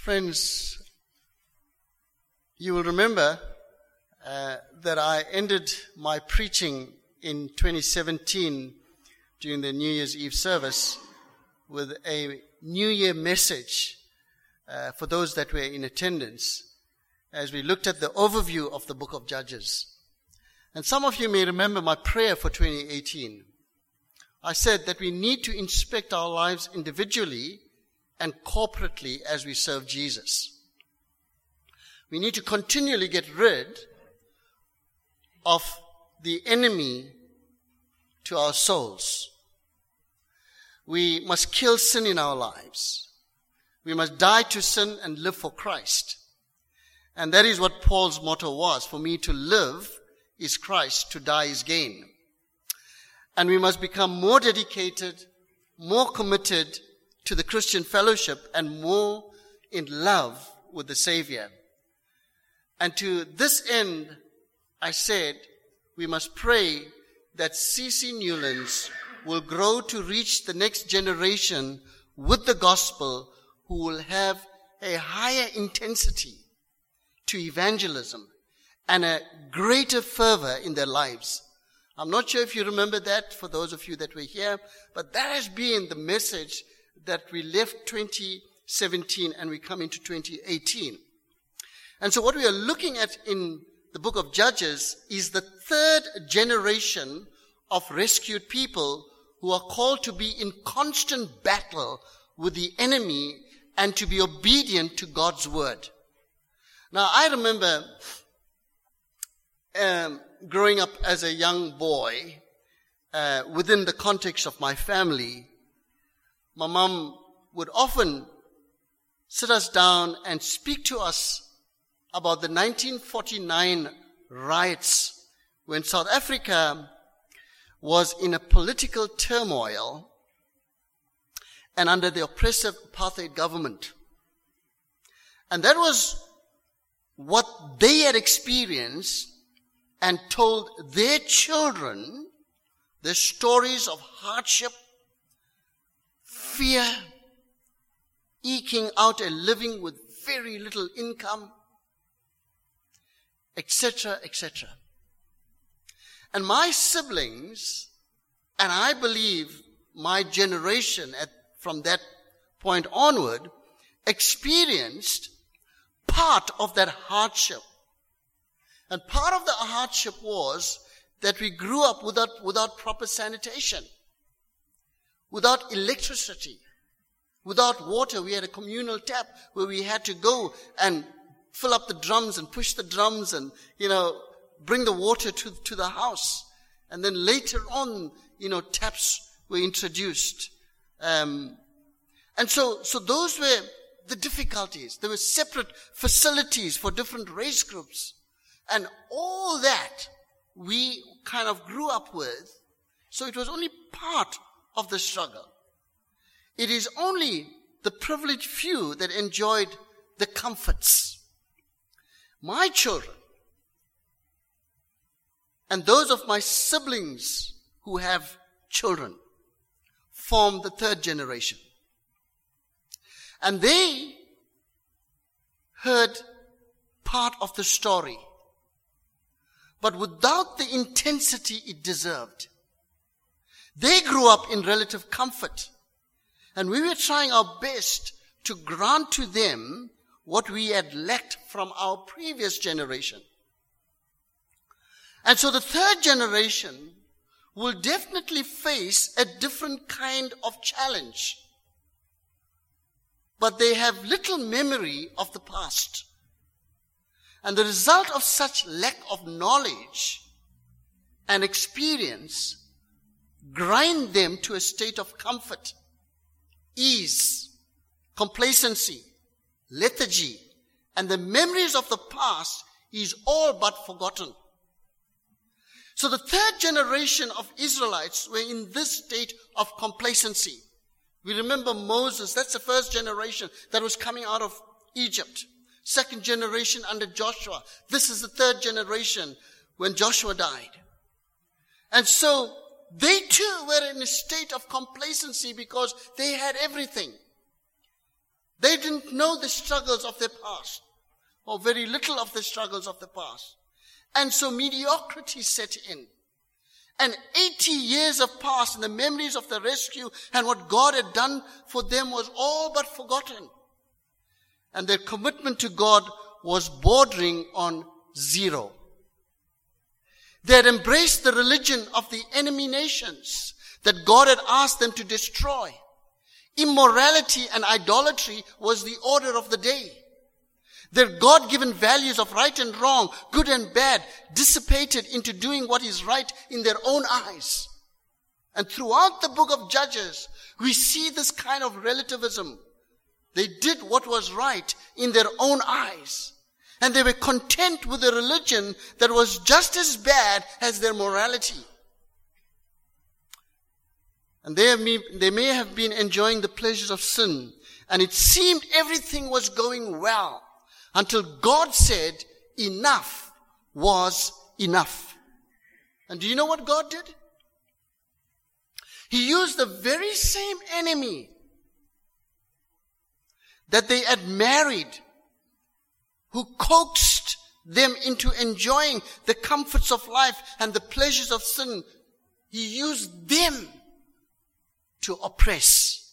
Friends, you will remember that I ended my preaching in 2017 during the New Year's Eve service with a New Year message for those that were in attendance as we looked at the overview of the book of Judges. And some of you may remember my prayer for 2018. I said that we need to inspect our lives individually and corporately as we serve Jesus. We need to continually get rid of the enemy to our souls. We must kill sin in our lives. We must die to sin and live for Christ. And that is what Paul's motto was. For me to live is Christ, to die is gain. And we must become more dedicated, more committed to the Christian fellowship, and more in love with the Savior. And to this end, I said, we must pray that C.C. Newlands will grow to reach the next generation with the gospel, who will have a higher intensity to evangelism and a greater fervor in their lives. I'm not sure if you remember that, for those of you that were here, but that has been the message that we left 2017 and we come into 2018. And so what we are looking at in the book of Judges is the third generation of rescued people who are called to be in constant battle with the enemy and to be obedient to God's word. Now, I remember growing up as a young boy within the context of my family. My mom would often sit us down and speak to us about the 1949 riots when South Africa was in a political turmoil and under the oppressive apartheid government. And that was what they had experienced and told their children the stories of hardship, fear, eking out a living with very little income, etc., etc. And my siblings, and I believe my generation from that point onward, experienced part of that hardship. And part of the hardship was that we grew up without proper sanitation, without electricity, without water. We had a communal tap where we had to go and fill up the drums and push the drums and, bring the water to the house. And then later on, taps were introduced. And so those were the difficulties. There were separate facilities for different race groups. And all that we kind of grew up with. So it was only part of the struggle. It is only the privileged few that enjoyed the comforts. My children and those of my siblings who have children form the third generation. And they heard part of the story, but without the intensity it deserved. They grew up in relative comfort, and we were trying our best to grant to them what we had lacked from our previous generation. And so the third generation will definitely face a different kind of challenge. But they have little memory of the past. And the result of such lack of knowledge and experience grind them to a state of comfort, ease, complacency, lethargy, and the memories of the past is all but forgotten. So the third generation of Israelites were in this state of complacency. We remember Moses, that's the first generation that was coming out of Egypt. Second generation under Joshua. This is the third generation when Joshua died. And so they too were in a state of complacency because they had everything. They didn't know the struggles of their past, or very little of the struggles of the past. And so mediocrity set in. And 80 years have passed, and the memories of the rescue and what God had done for them was all but forgotten. And their commitment to God was bordering on zero. They had embraced the religion of the enemy nations that God had asked them to destroy. Immorality and idolatry was the order of the day. Their God-given values of right and wrong, good and bad, dissipated into doing what is right in their own eyes. And throughout the book of Judges, we see this kind of relativism. They did what was right in their own eyes. And they were content with a religion that was just as bad as their morality. And they may have been enjoying the pleasures of sin. And it seemed everything was going well. Until God said, enough was enough. And do you know what God did? He used the very same enemy that they had married, who coaxed them into enjoying the comforts of life and the pleasures of sin. He used them to oppress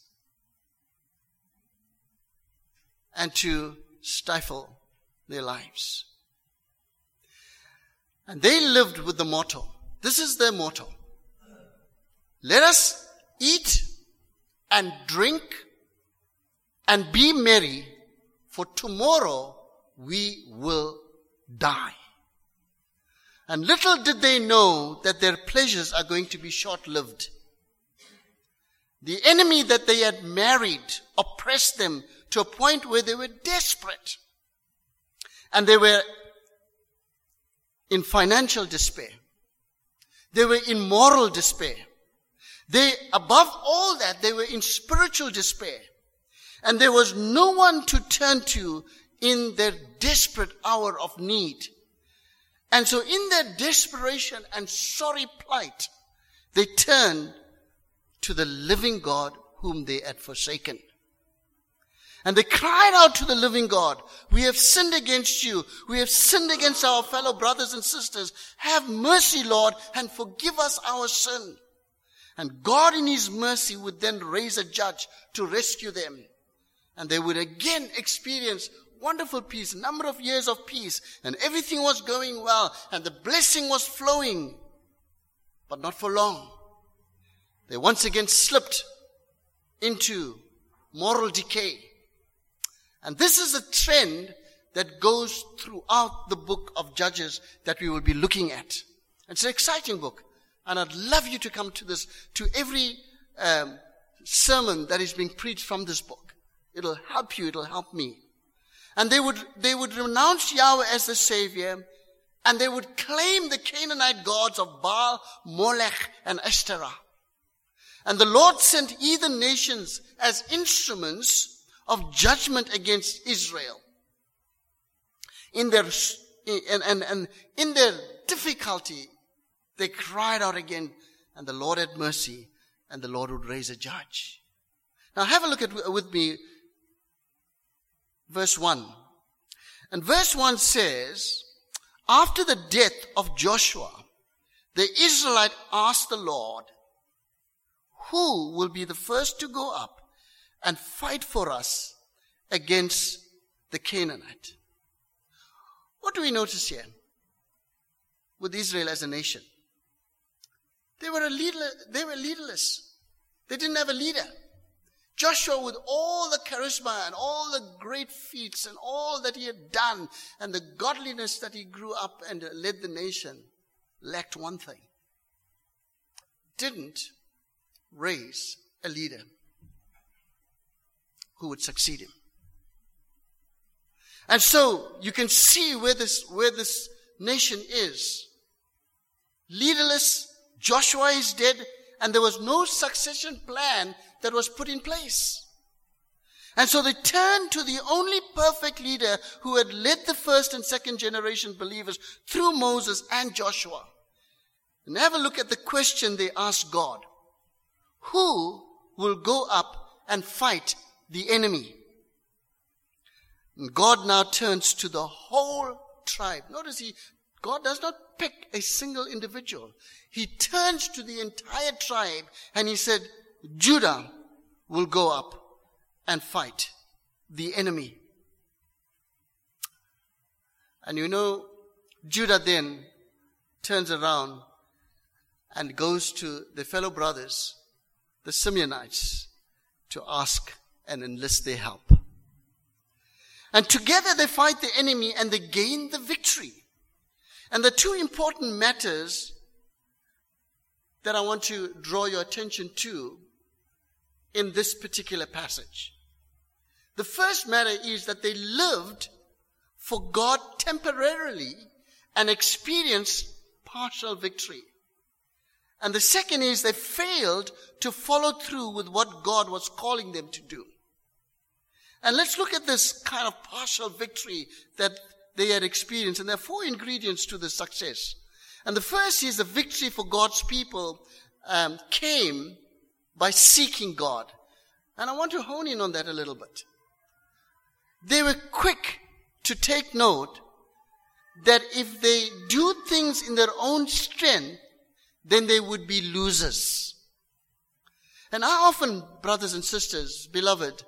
and to stifle their lives. And they lived with the motto. This is their motto. Let us eat and drink and be merry, for tomorrow we will die. And little did they know that their pleasures are going to be short-lived. The enemy that they had married oppressed them to a point where they were desperate. And they were in financial despair. They were in moral despair. Above all that, they were in spiritual despair. And there was no one to turn to in their desperate hour of need. And so in their desperation and sorry plight, they turned to the living God whom they had forsaken. And they cried out to the living God, we have sinned against you. We have sinned against our fellow brothers and sisters. Have mercy, Lord, and forgive us our sin. And God in his mercy would then raise a judge to rescue them. And they would again experience wonderful peace, a number of years of peace, and everything was going well, and the blessing was flowing. But not for long. They once again slipped into moral decay. And this is a trend that goes throughout the book of Judges that we will be looking at. It's an exciting book. And I'd love you to come to every sermon that is being preached from this book. It'll help you, it'll help me. And they would renounce Yahweh as the Savior, and they would claim the Canaanite gods of Baal, Molech, and Ashtoreth. And the Lord sent heathen nations as instruments of judgment against Israel. In their difficulty, they cried out again, and the Lord had mercy, and the Lord would raise a judge. Now have a look with me verse 1. And verse 1 says, after the death of Joshua, the Israelite asked the Lord, who will be the first to go up and fight for us against the Canaanite? What do we notice here with Israel as a nation? They were leaderless. They didn't have a leader. Joshua, with all the charisma and all the great feats and all that he had done and the godliness that he grew up and led the nation, lacked one thing. Didn't raise a leader who would succeed him. And so you can see where this nation is. Leaderless, Joshua is dead, and there was no succession plan that was put in place. And so they turned to the only perfect leader who had led the first and second generation believers through Moses and Joshua. And have a look at the question they asked God. Who will go up and fight the enemy? And God now turns to the whole tribe. Notice God does not pick a single individual. He turns to the entire tribe and he said, Judah will go up and fight the enemy. And you know, Judah then turns around and goes to the fellow brothers, the Simeonites, to ask and enlist their help. And together they fight the enemy and they gain the victory. And the two important matters that I want to draw your attention to in this particular passage. The first matter is that they lived for God temporarily and experienced partial victory. And the second is they failed to follow through with what God was calling them to do. And let's look at this kind of partial victory that they had experienced. And there are four ingredients to the success. And the first is the victory for God's people came by seeking God. And I want to hone in on that a little bit. They were quick to take note that if they do things in their own strength, then they would be losers. And how often, brothers and sisters, beloved,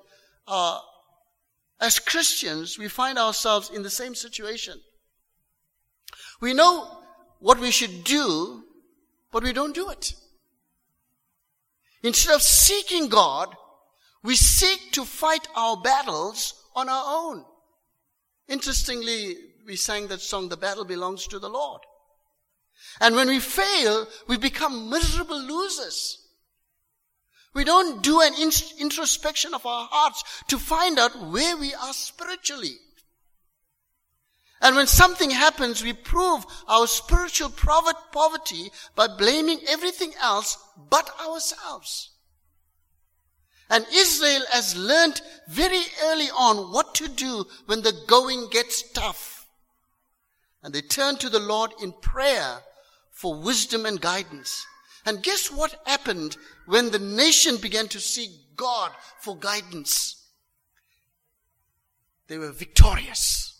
as Christians, we find ourselves in the same situation. We know what we should do, but we don't do it. Instead of seeking God, we seek to fight our battles on our own. Interestingly, we sang that song, "The Battle Belongs to the Lord." And when we fail, we become miserable losers. We don't do an introspection of our hearts to find out where we are spiritually. And when something happens, we prove our spiritual poverty by blaming everything else but ourselves. And Israel has learned very early on what to do when the going gets tough. And they turn to the Lord in prayer for wisdom and guidance. And guess what happened when the nation began to seek God for guidance? They were victorious.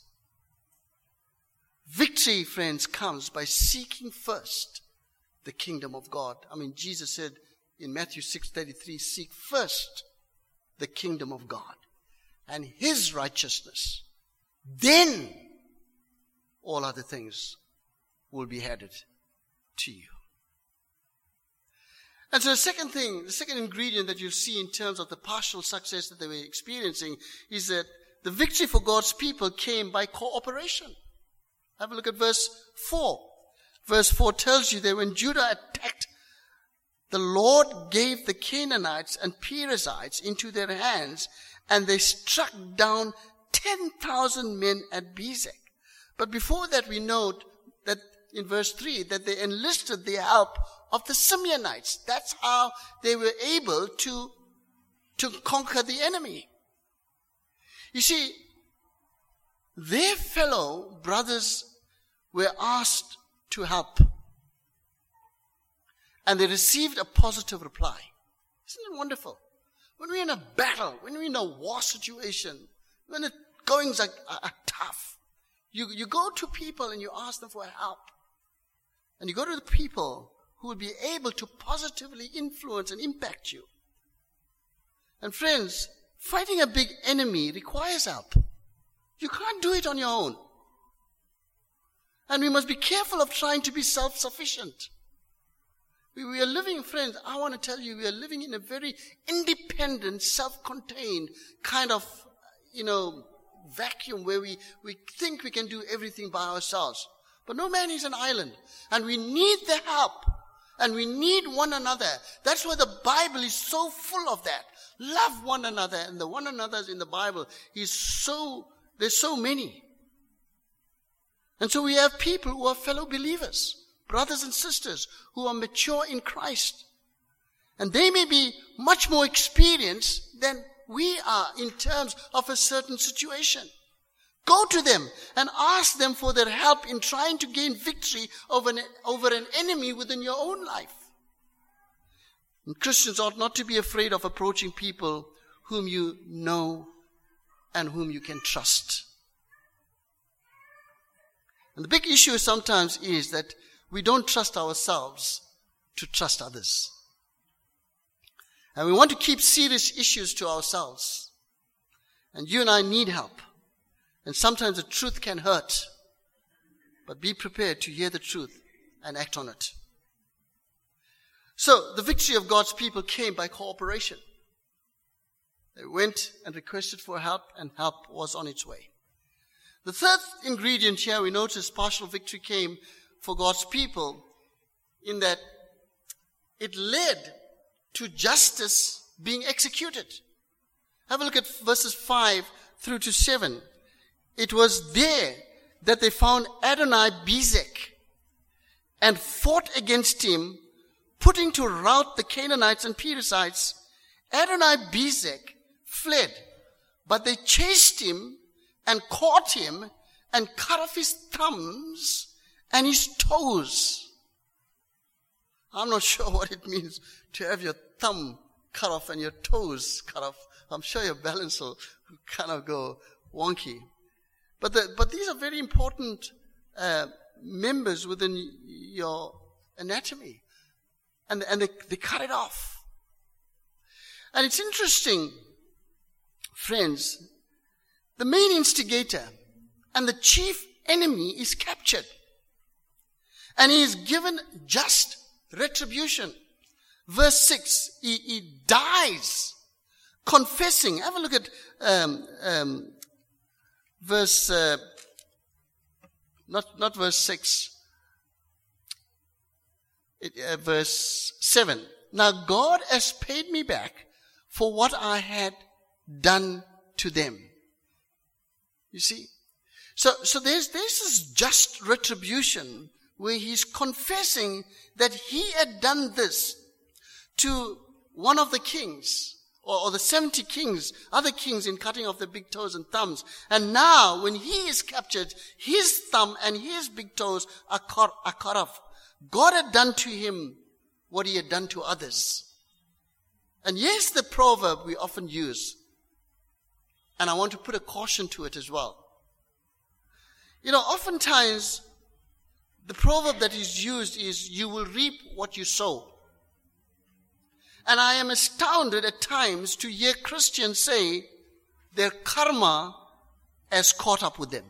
Victory, friends, comes by seeking first the kingdom of God. I mean, Jesus said in Matthew 6:33, seek first the kingdom of God and his righteousness. Then all other things will be added to you. And so the second ingredient that you see in terms of the partial success that they were experiencing is that the victory for God's people came by cooperation. Have a look at verse 4. Verse 4 tells you that when Judah attacked, the Lord gave the Canaanites and Perizzites into their hands, and they struck down 10,000 men at Bezek. But before that, we note that in verse 3, that they enlisted the help of the Simeonites. That's how they were able to conquer the enemy. You see, their fellow brothers were asked to help. And they received a positive reply. Isn't it wonderful? When we're in a battle, when we're in a war situation, when the goings are tough, you go to people and you ask them for help. And you go to the people who will be able to positively influence and impact you. And friends, fighting a big enemy requires help. You can't do it on your own. And we must be careful of trying to be self-sufficient. We are living, friends, I want to tell you, we are living in a very independent, self-contained kind of, vacuum where we think we can do everything by ourselves. But no man is an island. And we need the help. And we need one another. That's why the Bible is so full of that. Love one another. And the one another's in the Bible there's so many. And so we have people who are fellow believers, brothers and sisters who are mature in Christ. And they may be much more experienced than we are in terms of a certain situation. Go to them and ask them for their help in trying to gain victory over an enemy within your own life. And Christians ought not to be afraid of approaching people whom you know and whom you can trust. And the big issue sometimes is that we don't trust ourselves to trust others. And we want to keep serious issues to ourselves. And you and I need help. And sometimes the truth can hurt. But be prepared to hear the truth and act on it. So, the victory of God's people came by cooperation. They went and requested for help, and help was on its way. The third ingredient here, we notice partial victory came for God's people in that it led to justice being executed. Have a look at verses 5 through to 7. It was there that they found Adoni-Bezek and fought against him, putting to rout the Canaanites and Perizzites. Adoni-Bezek fled, but they chased him and caught him and cut off his thumbs and his toes. I'm not sure what it means to have your thumb cut off and your toes cut off. I'm sure your balance will kind of go wonky. But these are very important members within your anatomy. And they cut it off. And it's interesting, friends, the main instigator and the chief enemy is captured. And he is given just retribution. Verse 6, he dies confessing. Have a look at verse, not verse 6, verse 7. Now God has paid me back for what I had done to them. You see? So there's this just retribution where he's confessing that he had done this to one of the kings, or the 70 kings, other kings in cutting off their big toes and thumbs. And now, when he is captured, his thumb and his big toes are cut off. God had done to him what he had done to others. And yes, the proverb we often use, and I want to put a caution to it as well. You know, oftentimes, the proverb that is used is, you will reap what you sow. And I am astounded at times to hear Christians say their karma has caught up with them.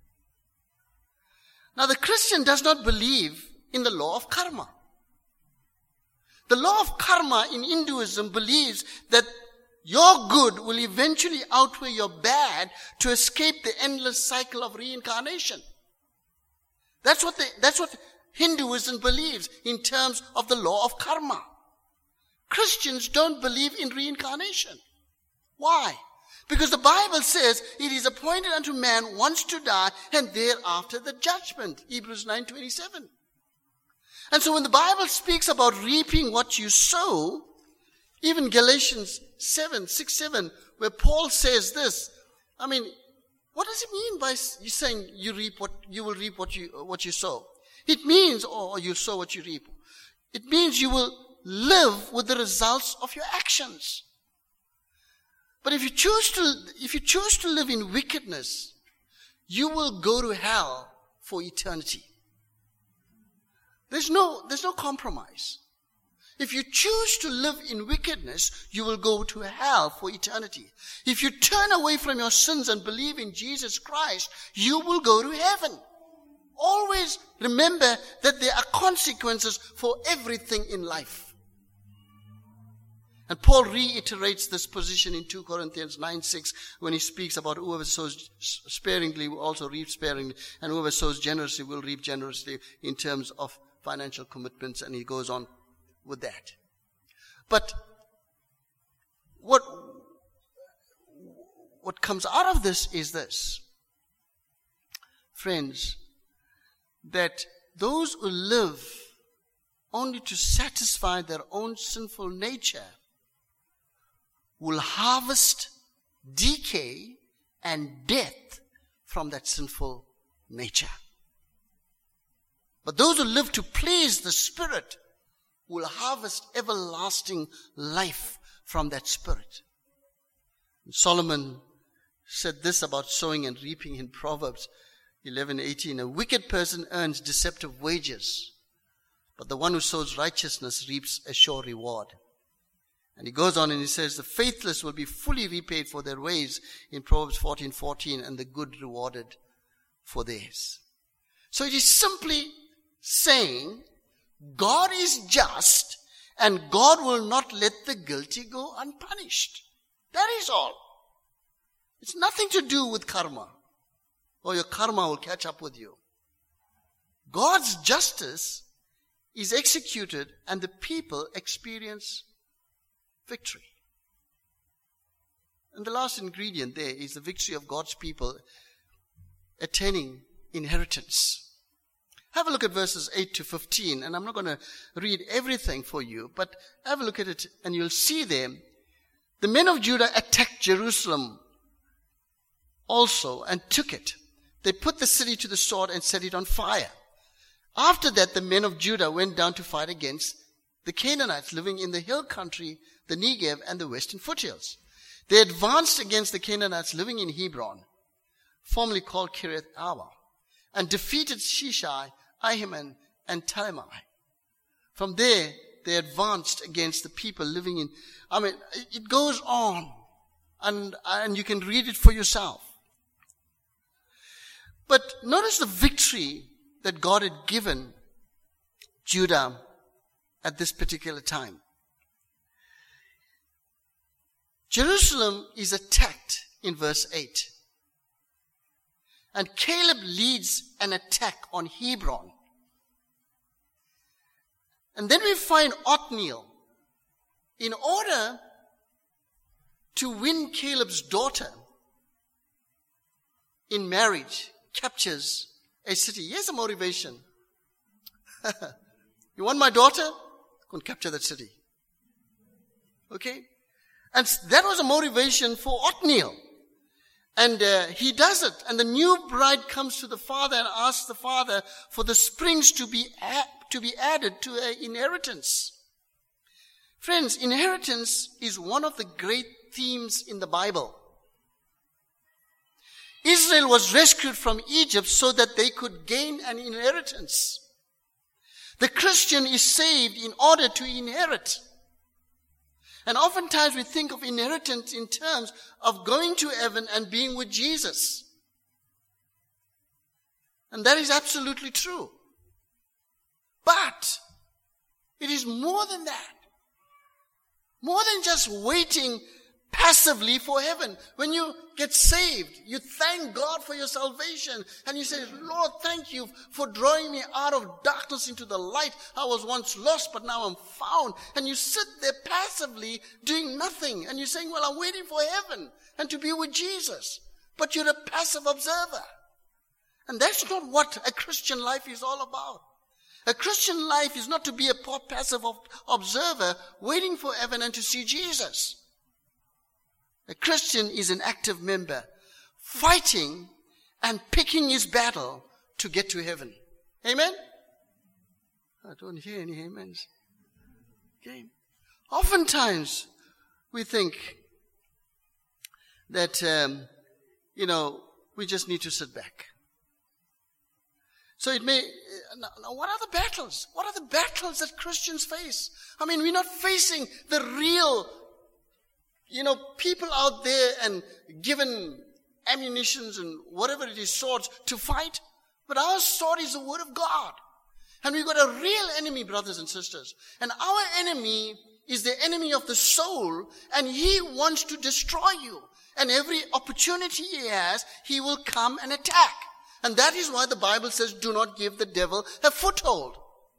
Now, the Christian does not believe in the law of karma. The law of karma in Hinduism believes that your good will eventually outweigh your bad to escape the endless cycle of reincarnation. That's what Hinduism believes in terms of the law of karma. Christians don't believe in reincarnation. Why? Because the Bible says it is appointed unto man once to die and thereafter the judgment. Hebrews 9:27. And so when the Bible speaks about reaping what you sow, even Galatians 6:7, where Paul says this, I mean, what does it mean by you saying you will reap what you sow? It means, or you sow what you reap. It means you will live with the results of your actions. But if you choose to live in wickedness, you will go to hell for eternity. There's no compromise. If you choose to live in wickedness, you will go to hell for eternity. If you turn away from your sins and believe in Jesus Christ, you will go to heaven. Always remember that there are consequences for everything in life. And Paul reiterates this position in 2 Corinthians 9:6 when he speaks about whoever sows sparingly will also reap sparingly, and whoever sows generously will reap generously in terms of financial commitments, and he goes on with that. But what comes out of this is this, friends, that those who live only to satisfy their own sinful nature will harvest decay and death from that sinful nature. But those who live to please the Spirit will harvest everlasting life from that Spirit. And Solomon said this about sowing and reaping in Proverbs 11:18. A wicked person earns deceptive wages, but the one who sows righteousness reaps a sure reward. And he goes on and he says, the faithless will be fully repaid for their ways in Proverbs 14:14, and the good rewarded for theirs. So it is simply saying God is just and God will not let the guilty go unpunished. That is all. It's nothing to do with karma, or your karma will catch up with you. God's justice is executed and the people experience victory. And the last ingredient there is the victory of God's people attaining inheritance. Have a look at verses 8 to 15, and I'm not going to read everything for you, but have a look at it and you'll see there, the men of Judah attacked Jerusalem also and took it. They put the city to the sword and set it on fire. After that, the men of Judah went down to fight against the Canaanites living in the hill country, the Negev, and the western foothills. They advanced against the Canaanites living in Hebron, formerly called Kiriath Arba, and defeated Sheshai, Ahiman, and Talmai. From there, they advanced against the people living in, it goes on, and you can read it for yourself. But notice the victory that God had given Judah at this particular time. Jerusalem is attacked in verse 8. And Caleb leads an attack on Hebron. And then we find Othniel. In order to win Caleb's daughter in marriage, captures a city. Here's a motivation. You want my daughter? Go and capture that city. Okay? And that was a motivation for Othniel. And he does it. And the new bride comes to the father and asks the father for the springs to be added to her inheritance. Friends, inheritance is one of the great themes in the Bible. Israel was rescued from Egypt so that they could gain an inheritance. The Christian is saved in order to inherit. And oftentimes we think of inheritance in terms of going to heaven and being with Jesus. And that is absolutely true. But it is more than that. More than just waiting passively for heaven. When you get saved, you thank God for your salvation. And you say, Lord, thank you for drawing me out of darkness into the light. I was once lost, but now I'm found. And you sit there passively doing nothing. And you're saying, well, I'm waiting for heaven and to be with Jesus. But you're a passive observer. And that's not what a Christian life is all about. A Christian life is not to be a passive observer waiting for heaven and to see Jesus. A Christian is an active member, fighting and picking his battle to get to heaven. Amen? I don't hear any amens. Okay. Oftentimes, we think that, we just need to sit back. So it may, what are the battles? What are the battles that Christians face? We're not facing the real people out there and given ammunitions and whatever it is, swords to fight. But our sword is the word of God. And we've got a real enemy, brothers and sisters. And our enemy is the enemy of the soul, and he wants to destroy you. And every opportunity he has, he will come and attack. And that is why the Bible says, do not give the devil a foothold.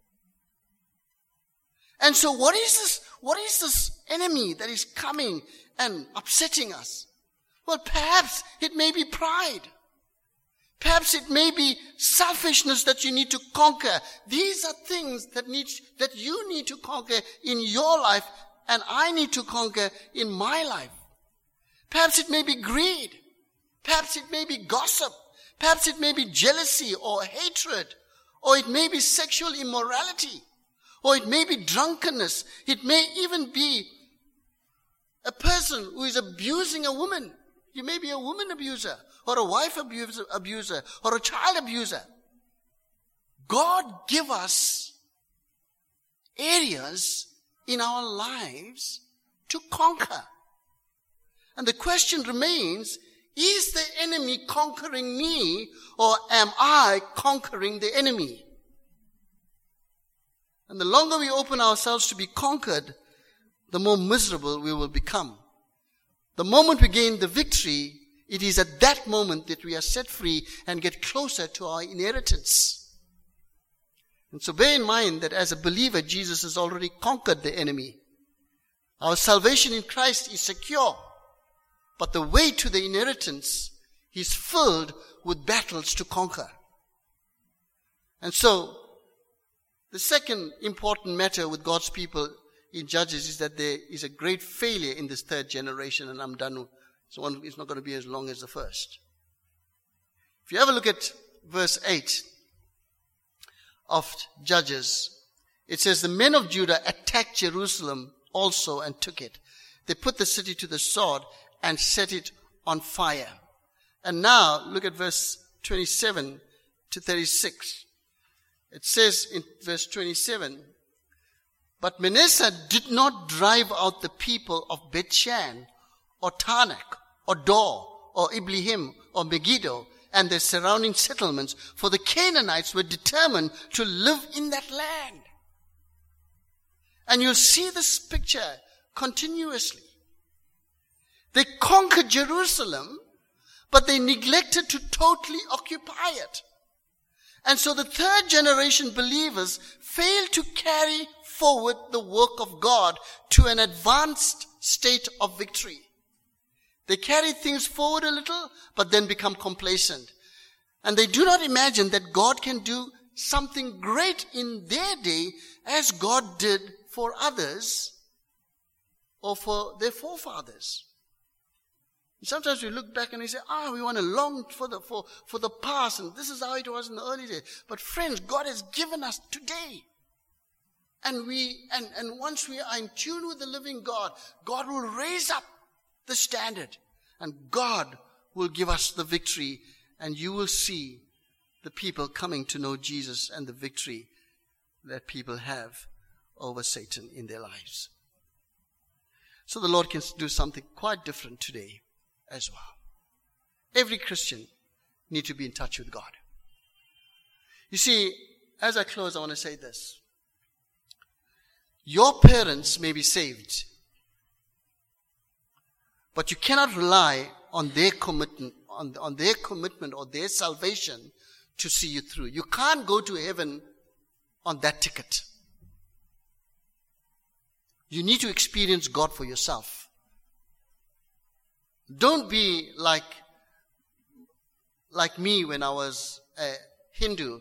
And so what is this enemy that is coming and upsetting us? Well, perhaps it may be pride. Perhaps it may be selfishness that you need to conquer. These are things that you need to conquer in your life, and I need to conquer in my life. Perhaps it may be greed. Perhaps it may be gossip. Perhaps it may be jealousy or hatred. Or it may be sexual immorality. Or it may be drunkenness. It may even be a person who is abusing a woman. You may be a woman abuser, or a wife abuser, or a child abuser. God give us areas in our lives to conquer. And the question remains, is the enemy conquering me, or am I conquering the enemy? And the longer we open ourselves to be conquered, the more miserable we will become. The moment we gain the victory, it is at that moment that we are set free and get closer to our inheritance. And so bear in mind that as a believer, Jesus has already conquered the enemy. Our salvation in Christ is secure, but the way to the inheritance is filled with battles to conquer. And so, the second important matter with God's people in Judges is that there is a great failure in this third generation, and I'm done. So it's not going to be as long as the first. If you have a look at verse 8 of Judges, it says, the men of Judah attacked Jerusalem also and took it. They put the city to the sword and set it on fire. And now, look at verse 27 to 36. It says in verse 27, but Manasseh did not drive out the people of Bethshan, or Tanakh, or Dor, or Iblihim, or Megiddo, and their surrounding settlements, for the Canaanites were determined to live in that land. And you'll see this picture continuously. They conquered Jerusalem, but they neglected to totally occupy it. And so the third generation believers failed to carry forward the work of God to an advanced state of victory. They carry things forward a little, but then become complacent. And they do not imagine that God can do something great in their day as God did for others or for their forefathers. Sometimes we look back and we say, we want to long for the past, and this is how it was in the early days. But friends, God has given us today. And once we are in tune with the living God, God will raise up the standard, and God will give us the victory, and you will see the people coming to know Jesus and the victory that people have over Satan in their lives. So the Lord can do something quite different today as well. Every Christian needs to be in touch with God. You see, as I close, I want to say this. Your parents may be saved, but you cannot rely on their commitment, on their commitment or their salvation to see you through. You can't go to heaven on that ticket. You need to experience God for yourself. Don't be like me when I was a Hindu.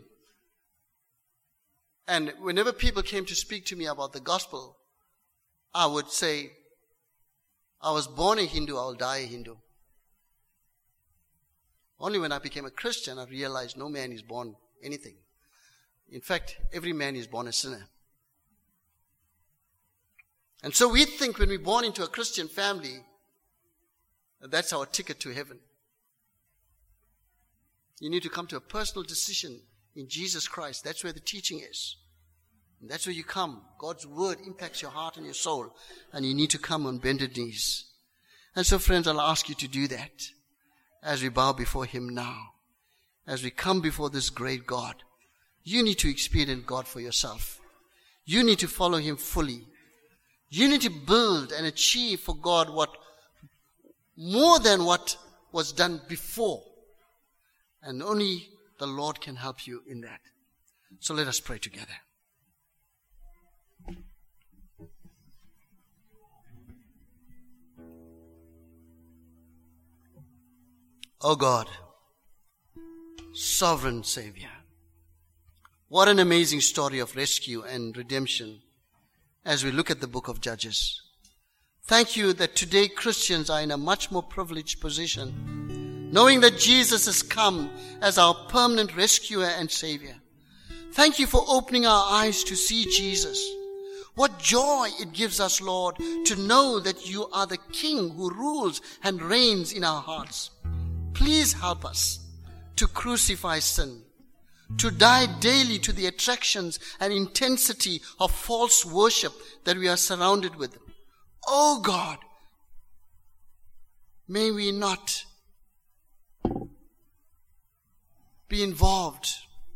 And whenever people came to speak to me about the gospel, I would say, I was born a Hindu, I'll die a Hindu. Only when I became a Christian, I realized no man is born anything. In fact, every man is born a sinner. And so we think when we're born into a Christian family, that's our ticket to heaven. You need to come to a personal decision in Jesus Christ. That's where the teaching is. And that's where you come. God's word impacts your heart and your soul. And you need to come on bended knees. And so friends, I'll ask you to do that as we bow before Him now. As we come before this great God. You need to experience God for yourself. You need to follow Him fully. You need to build and achieve for God more than what was done before. And only the Lord can help you in that. So let us pray together. Oh God, sovereign Savior, what an amazing story of rescue and redemption as we look at the book of Judges. Thank you that today Christians are in a much more privileged position, knowing that Jesus has come as our permanent rescuer and Savior. Thank you for opening our eyes to see Jesus, What joy it gives us, Lord, to know that you are the King who rules and reigns in our hearts. Please help us to crucify sin, to die daily to the attractions and intensity of false worship that we are surrounded with. Oh God, may we not be involved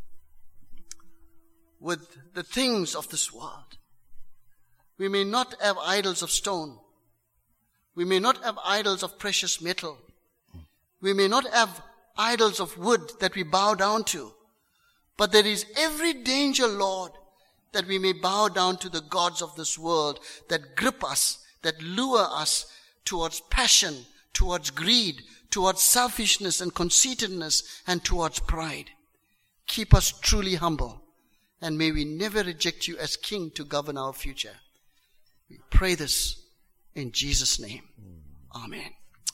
with the things of this world. We may not have idols of stone. We may not have idols of precious metal. We may not have idols of wood that we bow down to. But there is every danger, Lord, that we may bow down to the gods of this world that grip us, that lure us towards passion, towards greed, towards selfishness and conceitedness, and towards pride. Keep us truly humble, and may we never reject you as King to govern our future. We pray this in Jesus' name. Amen.